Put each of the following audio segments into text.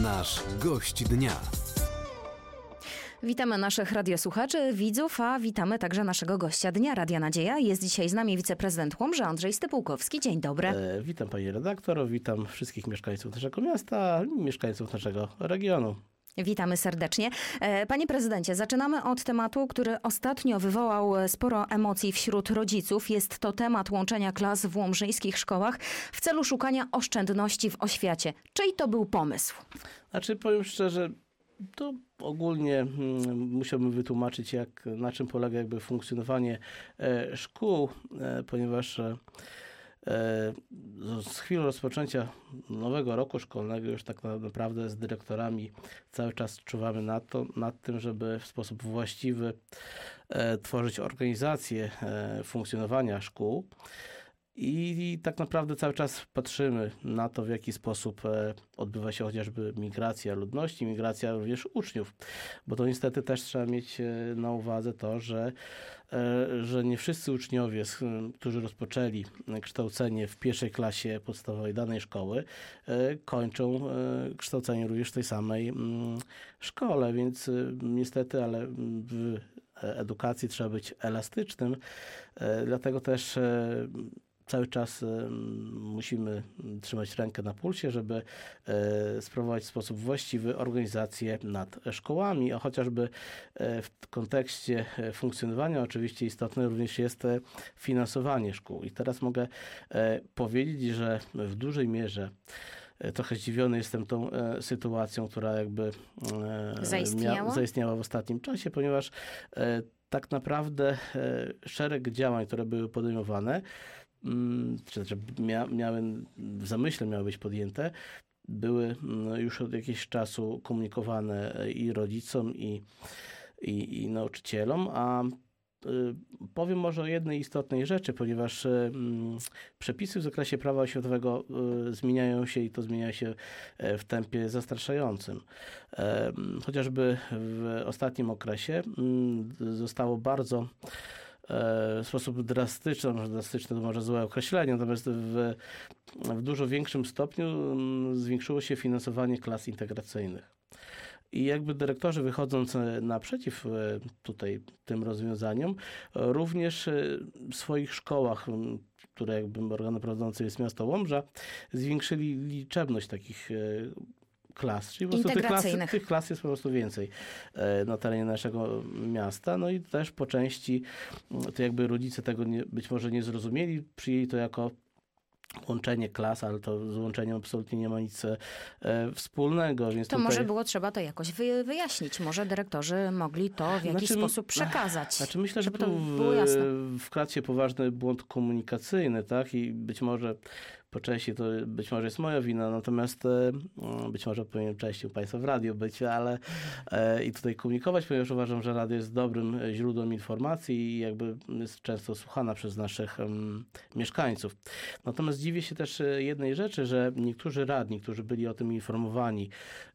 Nasz gość dnia. Witamy naszych radiosłuchaczy, widzów, a witamy także naszego gościa dnia Radia Nadzieja. Jest dzisiaj z nami wiceprezydent Łomży Andrzej Stypułkowski. Dzień dobry. Witam pani redaktor, witam wszystkich mieszkańców naszego miasta i mieszkańców naszego regionu. Witamy serdecznie. Panie prezydencie, zaczynamy od tematu, który ostatnio wywołał sporo emocji wśród rodziców. Jest to temat łączenia klas w łomżyńskich szkołach w celu szukania oszczędności w oświacie. Czyj to był pomysł? Powiem szczerze, to ogólnie musiałbym wytłumaczyć, na czym polega funkcjonowanie szkół, ponieważ z chwilą rozpoczęcia nowego roku szkolnego już tak naprawdę z dyrektorami cały czas czuwamy nad tym, żeby w sposób właściwy tworzyć organizację funkcjonowania szkół. I tak naprawdę cały czas patrzymy na to, w jaki sposób odbywa się chociażby migracja ludności, migracja również uczniów. Bo to niestety też trzeba mieć na uwadze to, że nie wszyscy uczniowie, którzy rozpoczęli kształcenie w pierwszej klasie podstawowej danej szkoły, kończą kształcenie również w tej samej szkole. Więc niestety, ale w edukacji trzeba być elastycznym. Dlatego też cały czas musimy trzymać rękę na pulsie, żeby sprawować w sposób właściwy organizację nad szkołami, a chociażby w kontekście funkcjonowania oczywiście istotne również jest finansowanie szkół. I teraz mogę powiedzieć, że w dużej mierze trochę zdziwiony jestem tą sytuacją, która zaistniała w ostatnim czasie, ponieważ tak naprawdę szereg działań, które były podejmowane, w zamyśle miały być podjęte, były już od jakiegoś czasu komunikowane i rodzicom, i nauczycielom, a powiem może o jednej istotnej rzeczy, ponieważ przepisy w zakresie prawa oświatowego zmieniają się i to zmienia się w tempie zastraszającym. Chociażby w ostatnim okresie zostało bardzo w sposób drastyczny to może złe określenie, natomiast w dużo większym stopniu zwiększyło się finansowanie klas integracyjnych. I dyrektorzy, wychodząc naprzeciw tym rozwiązaniom, również w swoich szkołach, które organem prowadzącym jest miasto Łomża, zwiększyli liczebność takich klas, czyli po prostu tych klas jest po prostu więcej na terenie naszego miasta. No i też po części to rodzice tego być może nie zrozumieli, przyjęli to jako łączenie klas, ale to z łączeniem absolutnie nie ma nic wspólnego. Więc to może było trzeba to jakoś wyjaśnić. Może dyrektorzy mogli to w jakiś sposób przekazać. Myślę, że to wkradł się poważny błąd komunikacyjny, tak? I być może po części to być może jest moja wina, natomiast być może powinien częścią państwa w radiu być, ale i tutaj komunikować, ponieważ uważam, że radio jest dobrym źródłem informacji i jest często słuchana przez naszych mieszkańców. Natomiast dziwię się też jednej rzeczy, że niektórzy radni, którzy byli o tym informowani,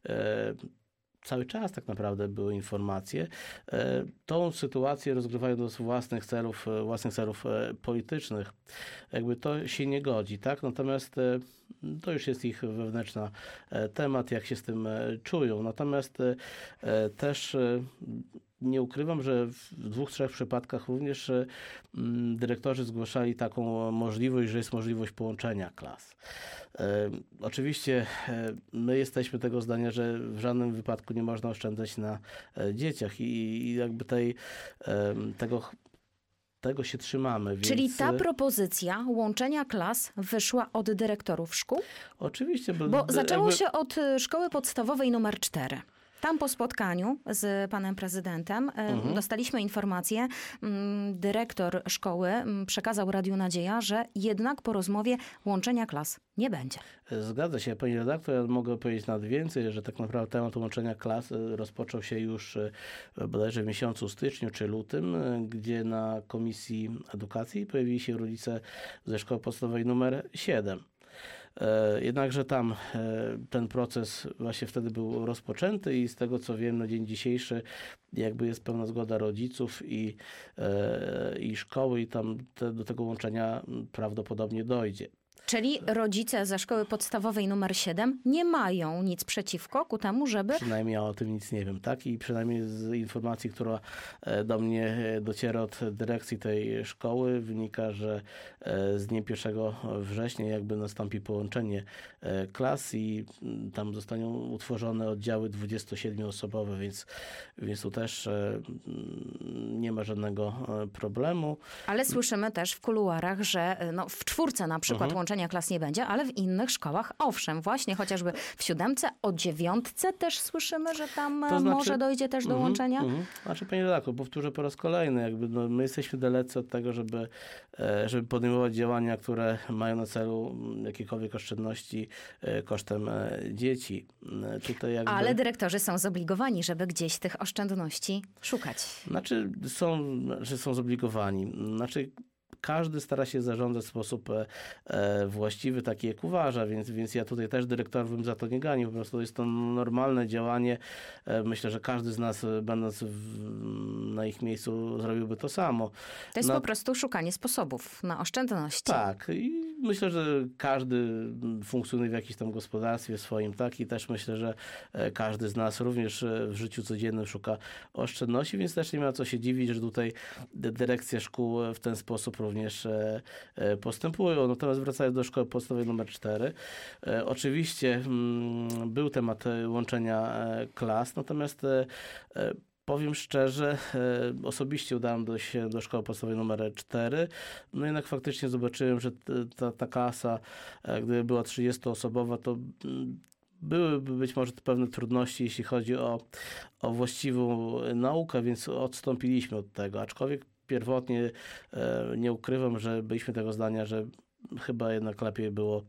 cały czas tak naprawdę były informacje, tą sytuację rozgrywają do własnych celów politycznych. To się nie godzi, tak? Natomiast to już jest ich wewnętrzny temat, jak się z tym czują. Natomiast też nie ukrywam, że w 2-3 przypadkach również dyrektorzy zgłaszali taką możliwość, że jest możliwość połączenia klas. Oczywiście my jesteśmy tego zdania, że w żadnym wypadku nie można oszczędzać na dzieciach i tego się trzymamy. Czyli ta propozycja łączenia klas wyszła od dyrektorów szkół? Oczywiście. Bo zaczęło się od szkoły podstawowej numer 4. Tam po spotkaniu z panem prezydentem dostaliśmy informację, dyrektor szkoły przekazał Radiu Nadzieja, że jednak po rozmowie łączenia klas nie będzie. Zgadza się, pani redaktor. Ja mogę powiedzieć nawet więcej, że tak naprawdę temat łączenia klas rozpoczął się już bodajże w miesiącu styczniu czy lutym, gdzie na Komisji Edukacji pojawili się rodzice ze szkoły podstawowej numer 7. Jednakże tam ten proces właśnie wtedy był rozpoczęty i z tego co wiem na dzień dzisiejszy jest pełna zgoda rodziców i szkoły i tam do tego łączenia prawdopodobnie dojdzie. Czyli rodzice ze szkoły podstawowej numer 7 nie mają nic przeciwko ku temu, żeby... Przynajmniej ja o tym nic nie wiem, tak? I przynajmniej z informacji, która do mnie dociera od dyrekcji tej szkoły, wynika, że z dniem 1 września jakby nastąpi połączenie klas i tam zostaną utworzone oddziały 27-osobowe, więc tu też nie ma żadnego problemu. Ale słyszymy też w kuluarach, że w 4 na przykład łączenia klas nie będzie, ale w innych szkołach owszem, właśnie chociażby w 7, o 9 też słyszymy, że tam może dojdzie też do łączenia. Znaczy, panie redaktor, powtórzę po raz kolejny, jakby my jesteśmy dalecy od tego, żeby podejmować działania, które mają na celu jakiekolwiek oszczędności kosztem dzieci. Tutaj jakby... Ale dyrektorzy są zobligowani, żeby gdzieś tych oszczędności szukać. Znaczy są zobligowani. Każdy stara się zarządzać w sposób właściwy, taki jak uważa, więc ja tutaj też dyrektor bym za to nie ganił. Po prostu jest to normalne działanie. Myślę, że każdy z nas, będąc na ich miejscu, zrobiłby to samo. To jest po prostu szukanie sposobów na oszczędności. Tak. I myślę, że każdy funkcjonuje w jakimś tam gospodarstwie swoim, tak? I też myślę, że każdy z nas również w życiu codziennym szuka oszczędności, więc też nie ma co się dziwić, że tutaj dyrekcja szkół w ten sposób również postępują. Natomiast wracając do szkoły podstawowej nr 4, oczywiście był temat łączenia klas, natomiast powiem szczerze, osobiście udałem się do szkoły podstawowej nr 4, no jednak faktycznie zobaczyłem, że ta klasa, gdyby była 30-osobowa, to byłyby być może pewne trudności, jeśli chodzi o właściwą naukę, więc odstąpiliśmy od tego, aczkolwiek pierwotnie nie ukrywam, że byliśmy tego zdania, że chyba jednak lepiej było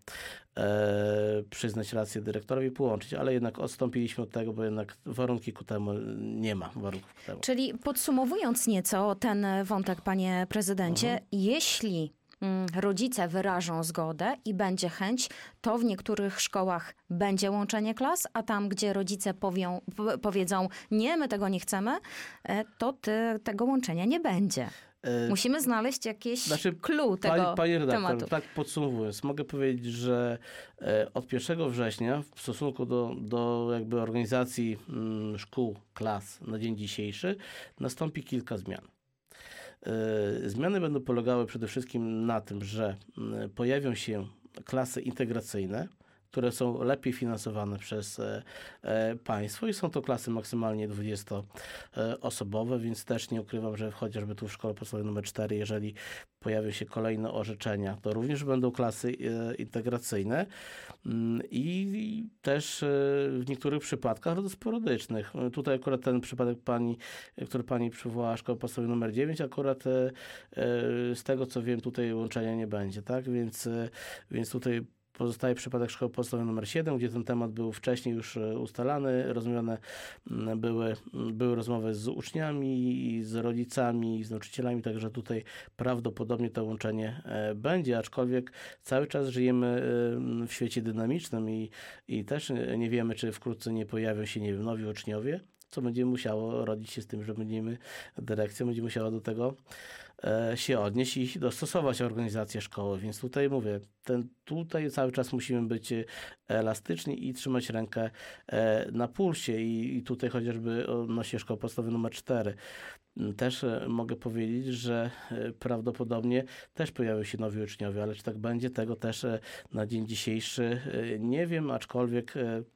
przyznać rację dyrektorowi i połączyć, ale jednak odstąpiliśmy od tego, bo jednak warunki ku temu nie ma warunków ku temu. Czyli podsumowując nieco ten wątek, panie prezydencie, jeśli rodzice wyrażą zgodę i będzie chęć, to w niektórych szkołach będzie łączenie klas, a tam, gdzie rodzice powiedzą nie, my tego nie chcemy, to tego łączenia nie będzie. Musimy znaleźć jakieś clue tego panie redaktor, tematu. tak podsumowując, mogę powiedzieć, że od 1 września w stosunku do jakby organizacji szkół, klas na dzień dzisiejszy nastąpi kilka zmian. Zmiany będą polegały przede wszystkim na tym, że pojawią się klasy integracyjne, które są lepiej finansowane przez państwo i są to klasy maksymalnie 20-osobowe, więc też nie ukrywam, że chociażby tu w szkole podstawowej nr 4, jeżeli pojawią się kolejne orzeczenia, to również będą klasy integracyjne i też w niektórych przypadkach sporadycznych. Tutaj akurat ten przypadek który pani przywołała, szkoła podstawowa nr 9, akurat z tego co wiem, tutaj łączenia nie będzie, tak? Więc tutaj pozostaje przypadek szkoły podstawowej nr 7, gdzie ten temat był wcześniej już ustalany, rozumiane były rozmowy z uczniami, z rodzicami, z nauczycielami, także tutaj prawdopodobnie to łączenie będzie, aczkolwiek cały czas żyjemy w świecie dynamicznym i też nie wiemy, czy wkrótce nie pojawią się, nie wiem, nowi uczniowie, co będzie musiało rodzić się z tym, że dyrekcja będzie musiała do tego się odnieść i dostosować organizację szkoły. Więc tutaj mówię, tutaj cały czas musimy być elastyczni i trzymać rękę na pulsie i tutaj chociażby odnośnie szkoły podstawowej nr 4 też mogę powiedzieć, że prawdopodobnie też pojawią się nowi uczniowie, ale czy tak będzie, tego też na dzień dzisiejszy nie wiem, aczkolwiek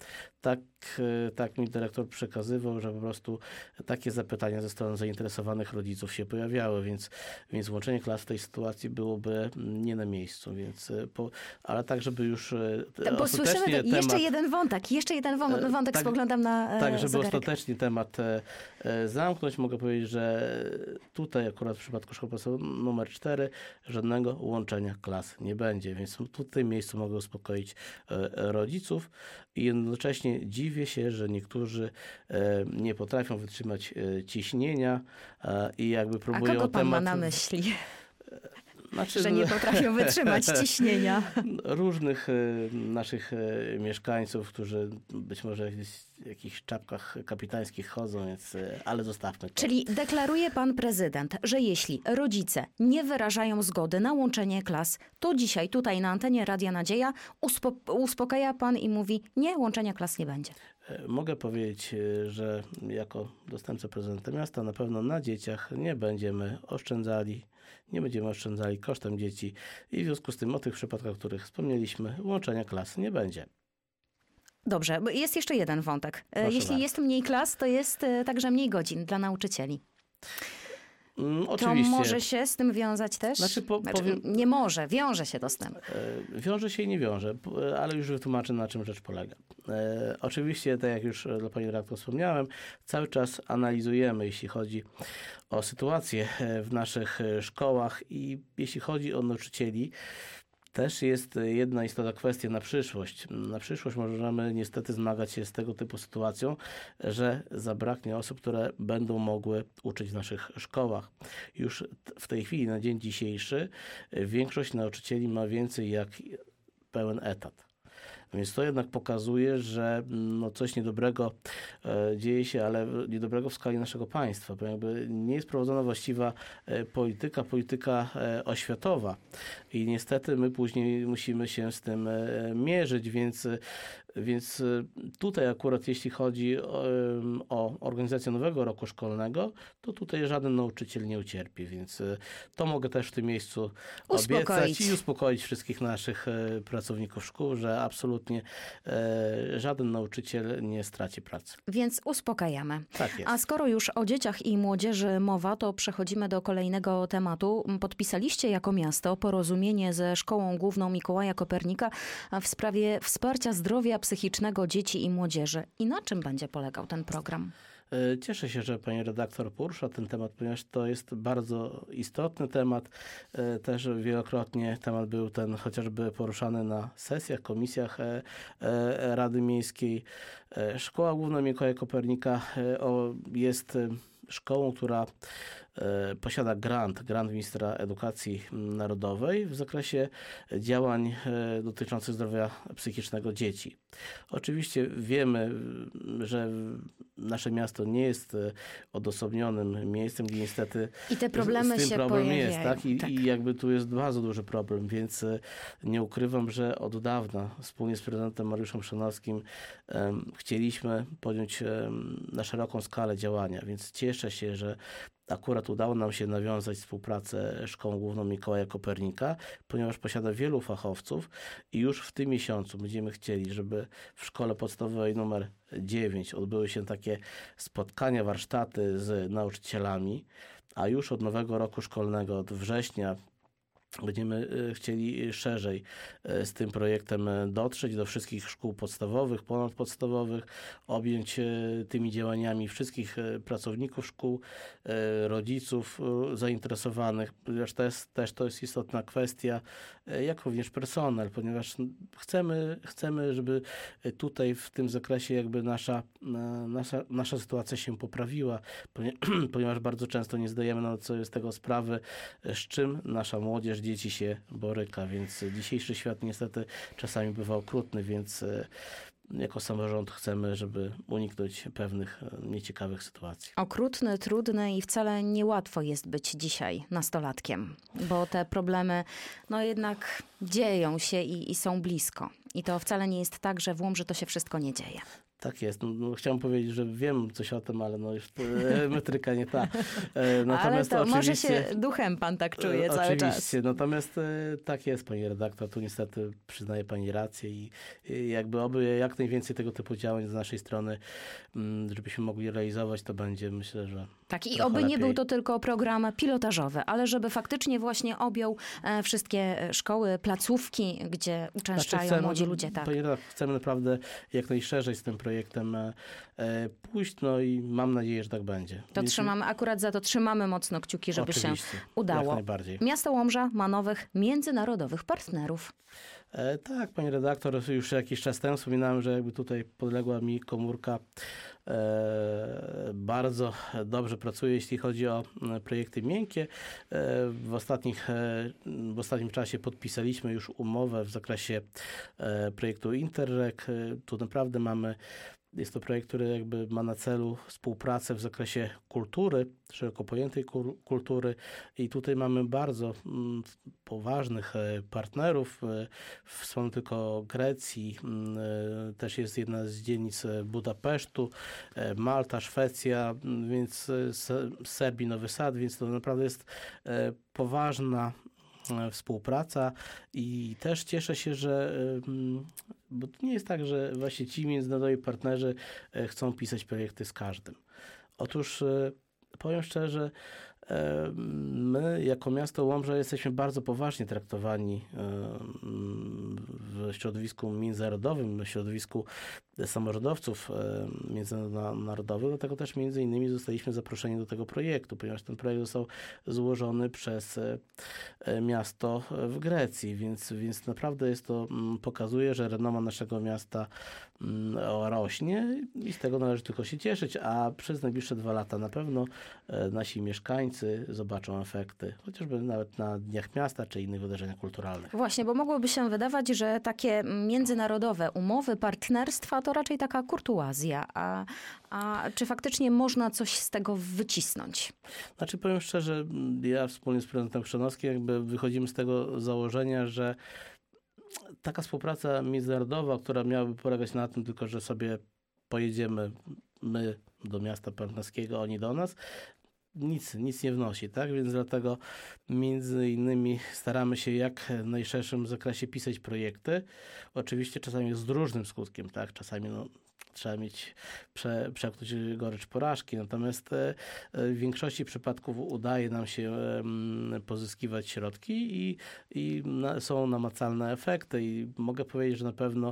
tak mi dyrektor przekazywał, że po prostu takie zapytania ze strony zainteresowanych rodziców się pojawiały, więc łączenie klas w tej sytuacji byłoby nie na miejscu, ale tak, żeby już bo słyszymy jeszcze jeden wątek, spoglądam na tak, żeby zegarek. ostatecznie temat zamknąć, mogę powiedzieć, że tutaj akurat w przypadku szkoły podstawowej nr 4 żadnego łączenia klas nie będzie, więc tu w tym miejscu mogę uspokoić rodziców i jednocześnie dziwię się, że niektórzy nie potrafią wytrzymać ciśnienia i jakby próbują A kogo pan ma na myśli? że nie potrafią wytrzymać ciśnienia. Różnych naszych mieszkańców, którzy być może w jakichś czapkach kapitańskich chodzą, więc, ale zostawmy to. Czyli deklaruje pan prezydent, że jeśli rodzice nie wyrażają zgody na łączenie klas, to dzisiaj tutaj na antenie Radia Nadzieja uspokaja pan i mówi, nie, łączenia klas nie będzie. Mogę powiedzieć, że jako dostępca prezydenta miasta na pewno na dzieciach nie będziemy oszczędzali kosztem dzieci i w związku z tym o tych przypadkach, o których wspomnieliśmy, łączenia klas nie będzie. Dobrze, bo jest jeszcze jeden wątek. Jeśli bardzo. jest mniej klas, to jest także mniej godzin dla nauczycieli. Oczywiście. To może się z tym wiązać też? Powiem, nie może, wiąże się to z tym. Wiąże się i nie wiąże, ale już wytłumaczę, na czym rzecz polega. Oczywiście, tak jak już dla pani redaktor wspomniałem, cały czas analizujemy, jeśli chodzi o sytuację w naszych szkołach i jeśli chodzi o nauczycieli, też jest jedna istotna kwestia na przyszłość. Na przyszłość możemy niestety zmagać się z tego typu sytuacją, że zabraknie osób, które będą mogły uczyć w naszych szkołach. Już w tej chwili, na dzień dzisiejszy, większość nauczycieli ma więcej jak pełen etat. Więc to jednak pokazuje, że coś niedobrego dzieje się, ale niedobrego w skali naszego państwa, bo jakby nie jest prowadzona właściwa polityka oświatowa i niestety my później musimy się z tym mierzyć, więc tutaj akurat jeśli chodzi o organizację nowego roku szkolnego, to tutaj żaden nauczyciel nie ucierpi, więc to mogę też w tym miejscu obiecać i uspokoić wszystkich naszych pracowników szkół, że absolutnie żaden nauczyciel nie straci pracy. Więc uspokajamy. Tak jest. A skoro już o dzieciach i młodzieży mowa, to przechodzimy do kolejnego tematu. Podpisaliście jako miasto porozumienie ze Szkołą Główną Mikołaja Kopernika w sprawie wsparcia zdrowia psychicznego dzieci i młodzieży. I na czym będzie polegał ten program? Cieszę się, że pani redaktor porusza ten temat, ponieważ to jest bardzo istotny temat. Też wielokrotnie temat był ten chociażby poruszany na sesjach, komisjach Rady Miejskiej. Szkoła Główna Mikołaja Kopernika jest szkołą, która posiada grant ministra edukacji narodowej w zakresie działań dotyczących zdrowia psychicznego dzieci. Oczywiście wiemy, że nasze miasto nie jest odosobnionym miejscem, gdzie niestety i te problemy z tym się problem pojawiają. jest, tak? Tak. I jakby tu jest bardzo duży problem, więc nie ukrywam, że od dawna wspólnie z prezydentem Mariuszem Chrzanowskim chcieliśmy podjąć na szeroką skalę działania, więc cieszę się, że akurat udało nam się nawiązać współpracę z Szkołą Główną Mikołaja Kopernika, ponieważ posiada wielu fachowców i już w tym miesiącu będziemy chcieli, żeby w szkole podstawowej numer 9 odbyły się takie spotkania, warsztaty z nauczycielami, a już od nowego roku szkolnego, od września, będziemy chcieli szerzej z tym projektem dotrzeć do wszystkich szkół podstawowych, ponadpodstawowych, objąć tymi działaniami wszystkich pracowników szkół, rodziców zainteresowanych, ponieważ to jest istotna kwestia, jak również personel, ponieważ chcemy, żeby tutaj w tym zakresie jakby nasza sytuacja się poprawiła, ponieważ bardzo często nie zdajemy sobie z tego sprawy, z czym nasza młodzież, dzieci się boryka, więc dzisiejszy świat niestety czasami bywa okrutny, więc jako samorząd chcemy, żeby uniknąć pewnych nieciekawych sytuacji. Okrutny, trudny i wcale niełatwo jest być dzisiaj nastolatkiem, bo te problemy jednak dzieją się i są blisko. I to wcale nie jest tak, że w Łomży to się wszystko nie dzieje. Tak jest. Chciałem powiedzieć, że wiem coś o tym, ale już metryka nie ta. Natomiast ale to może się duchem pan tak czuje cały czas. Oczywiście. Natomiast tak jest, pani redaktor. Tu niestety przyznaje pani rację i jakby oby jak najwięcej tego typu działań z naszej strony, żebyśmy mogli realizować, to będzie, myślę, że tak, i oby nie był to tylko program pilotażowy, ale żeby faktycznie właśnie objął wszystkie szkoły, placówki, gdzie uczęszczają młodzi ludzie. Tak. Pani redaktor, chcemy naprawdę jak najszerzej z tym projektem pójść, i mam nadzieję, że tak będzie. To trzymamy mocno kciuki, żeby oczywiście, się udało. Jak najbardziej. Miasto Łomża ma nowych międzynarodowych partnerów. Tak, pani redaktor, już jakiś czas temu wspominałem, że jakby tutaj podległa mi komórka bardzo dobrze pracuje, jeśli chodzi o projekty miękkie. W ostatnim czasie podpisaliśmy już umowę w zakresie projektu Interreg. Tu naprawdę jest to projekt, który jakby ma na celu współpracę w zakresie kultury, szeroko pojętej kultury i tutaj mamy bardzo poważnych partnerów. Wspomnę tylko o Grecji, też jest jedna z dzielnic Budapesztu, Malta, Szwecja, więc z Serbii Nowy Sad, więc to naprawdę jest poważna współpraca i też cieszę się, że bo to nie jest tak, że właśnie ci międzynarodowi partnerzy chcą pisać projekty z każdym. Otóż powiem szczerze, my jako miasto Łomża jesteśmy bardzo poważnie traktowani w środowisku międzynarodowym, w środowisku samorządowców międzynarodowych, dlatego też między innymi zostaliśmy zaproszeni do tego projektu, ponieważ ten projekt został złożony przez miasto w Grecji, więc naprawdę pokazuje, że renoma naszego miasta rośnie i z tego należy tylko się cieszyć, a przez najbliższe 2 lata na pewno nasi mieszkańcy zobaczą efekty, chociażby nawet na Dniach Miasta czy innych wydarzeniach kulturalnych. Właśnie, bo mogłoby się wydawać, że takie międzynarodowe umowy, partnerstwa to raczej taka kurtuazja, a czy faktycznie można coś z tego wycisnąć? Znaczy powiem szczerze, ja wspólnie z prezydentem Chrzanowskim jakby wychodzimy z tego założenia, że taka współpraca międzynarodowa, która miałaby polegać na tym tylko, że sobie pojedziemy my do miasta partnerskiego, oni do nas, nic nie wnosi, tak? Więc dlatego między innymi staramy się jak w najszerszym zakresie pisać projekty. Oczywiście czasami z różnym skutkiem, tak? Czasami trzeba przekuć gorycz porażki, natomiast w większości przypadków udaje nam się pozyskiwać środki i są namacalne efekty i mogę powiedzieć, że na pewno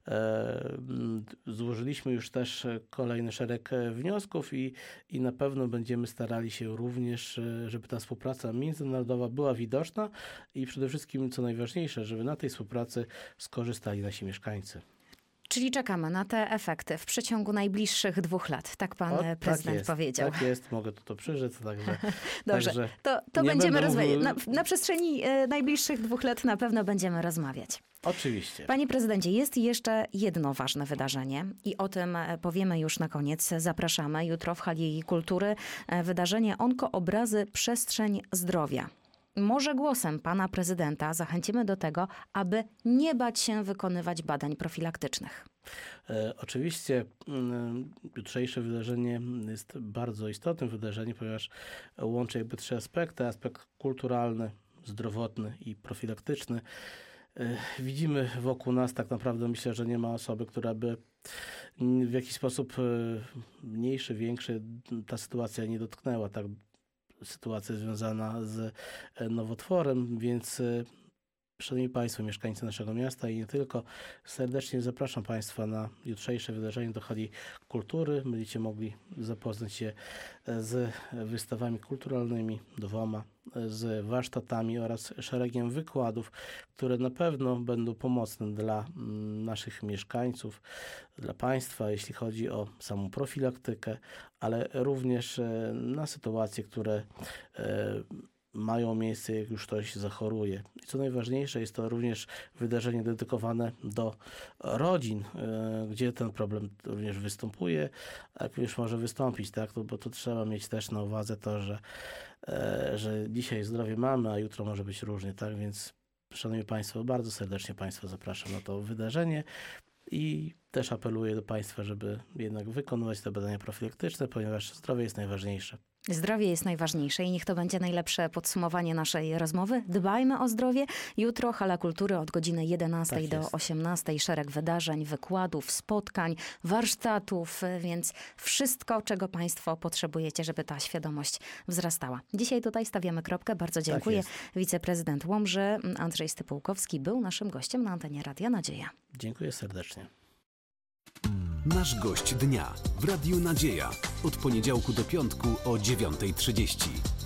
złożyliśmy już też kolejny szereg wniosków i na pewno będziemy starali się również, żeby ta współpraca międzynarodowa była widoczna i przede wszystkim, co najważniejsze, żeby na tej współpracy skorzystali nasi mieszkańcy. Czyli czekamy na te efekty w przeciągu najbliższych 2 lat. Tak pan prezydent powiedział. Tak jest, mogę to przyrzec. Dobrze, to będziemy rozmawiać. Na przestrzeni najbliższych 2 lat na pewno będziemy rozmawiać. Oczywiście. Panie prezydencie, jest jeszcze jedno ważne wydarzenie i o tym powiemy już na koniec. Zapraszamy jutro w Hali Kultury wydarzenie Onkoobrazy Przestrzeń Zdrowia. Może głosem pana prezydenta zachęcimy do tego, aby nie bać się wykonywać badań profilaktycznych. Oczywiście jutrzejsze wydarzenie jest bardzo istotnym wydarzeniem, ponieważ łączy jakby 3 aspekty. Aspekt kulturalny, zdrowotny i profilaktyczny. Widzimy wokół nas tak naprawdę, myślę, że nie ma osoby, która by w jakiś sposób mniejszy, większy ta sytuacja nie dotknęła, tak? Sytuacja związana z nowotworem, więc szanowni Państwo, mieszkańcy naszego miasta i nie tylko, serdecznie zapraszam Państwa na jutrzejsze wydarzenie do Hali Kultury. Będziecie mogli zapoznać się z wystawami kulturalnymi 2, z warsztatami oraz szeregiem wykładów, które na pewno będą pomocne dla naszych mieszkańców, dla Państwa, jeśli chodzi o samą profilaktykę, ale również na sytuacje, które mają miejsce, jak już ktoś zachoruje. I co najważniejsze, jest to również wydarzenie dedykowane do rodzin, gdzie ten problem również występuje, a jak już może wystąpić, tak? Bo to trzeba mieć też na uwadze to, że dzisiaj zdrowie mamy, a jutro może być różnie, tak? Więc szanowni Państwo, bardzo serdecznie Państwa zapraszam na to wydarzenie i też apeluję do Państwa, żeby jednak wykonywać te badania profilaktyczne, ponieważ zdrowie jest najważniejsze. Zdrowie jest najważniejsze i niech to będzie najlepsze podsumowanie naszej rozmowy. Dbajmy o zdrowie. Jutro Hala Kultury od godziny 11 do 18. Szereg wydarzeń, wykładów, spotkań, warsztatów, więc wszystko, czego Państwo potrzebujecie, żeby ta świadomość wzrastała. Dzisiaj tutaj stawiamy kropkę. Bardzo dziękuję. Wiceprezydent Łomży Andrzej Stypułkowski był naszym gościem na antenie Radia Nadzieja. Dziękuję serdecznie. Nasz gość dnia w Radiu Nadzieja. Od poniedziałku do piątku o 9:30.